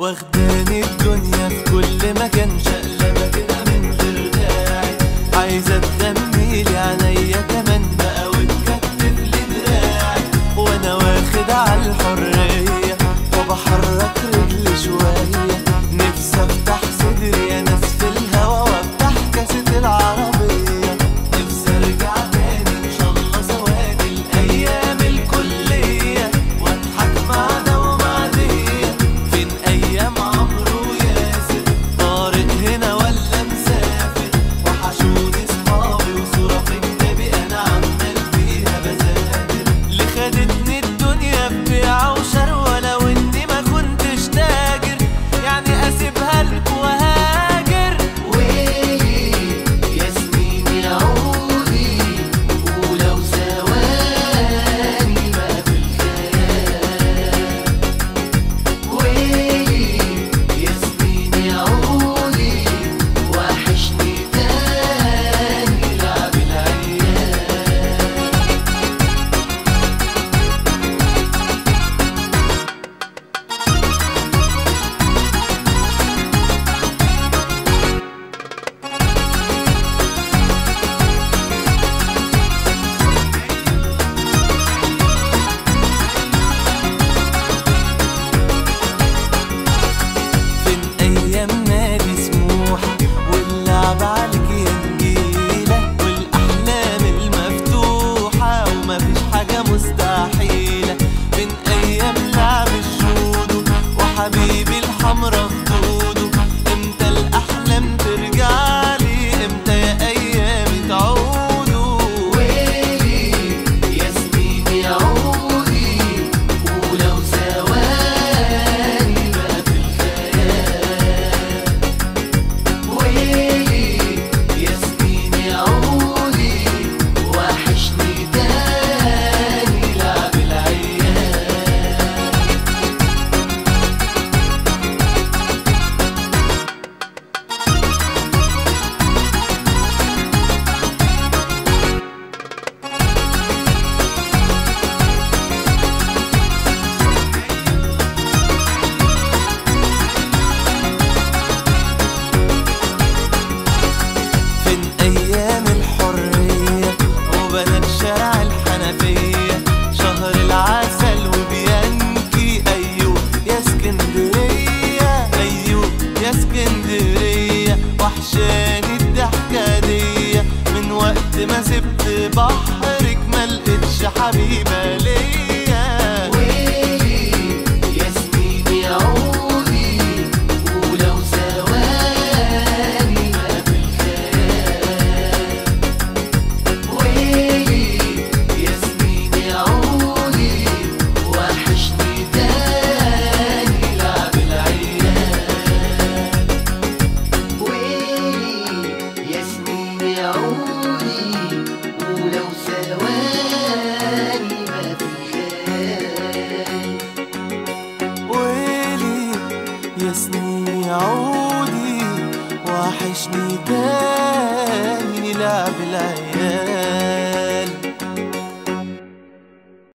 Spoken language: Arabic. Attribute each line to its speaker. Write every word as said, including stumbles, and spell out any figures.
Speaker 1: واخداني الدنيا في كل مكان، شقلبة كده من غير داعي، عايزة تغنيلي عينيا كمان بقى وتكتف لي دراعي، وانا واخد على الحرية وبحرك رجلي شوية، نفسي افتح صدري يا ناس في الهوا وافتح كاسة العربية، نفسي ارجع تاني ان شاء الله ثواني الايام الكلية، واضحك مع ده ومع دي. فين ايام عمرو وياسر، طارق هنا ولا مسافر، وحشوني صحابي وصورة في كتابي انا عمال فيها بذاكر، اللي خدتني الدنيا ببيعة وشروة لو اني ما كنتش تاجر، يعني اسيبها لكوا وهاجر.
Speaker 2: ويلي يا سنين يا عودي، ولو ثواني ما في الخيال. ويلي يا سنين يا عودي، وحشني تاني لعب العيال.
Speaker 1: فين ايام نادي سموحة واللعب عليك يا نجيلة، والاحلام المفتوحة ومفيش حاجة مستحيلة، فين ايام لعب الجودو وحبيبي الحمرا خدوده، امتى الاحلام ترجعلي، امتى يا ايامي تعودوا.
Speaker 2: ويلي يا سنين يا عودي، ولو ثواني ما في الخيال. ويلي يا سنين يا عودي، وحشني تاني لعب العيال.
Speaker 1: فين ايام الحرية وبنات شارع الحنفية، شهر العسل وبيانكي، ايوه يا اسكندرية، ايوه يا اسكندرية، وحشاني الضحكة دي من وقت ما سبت بحرك ملقتش حبيبة ليا.
Speaker 2: ويلي يا سنين يا عودي، ولو ثواني ما في الخيال. ويلي يا سنين يا عودي، وحشني تاني لعب العيال. ويلي يا سنين يا عودي، ولو ثواني ما في الخيال.
Speaker 1: ويلي يا سنين يا عودي، وحشني تاني لعب العيال.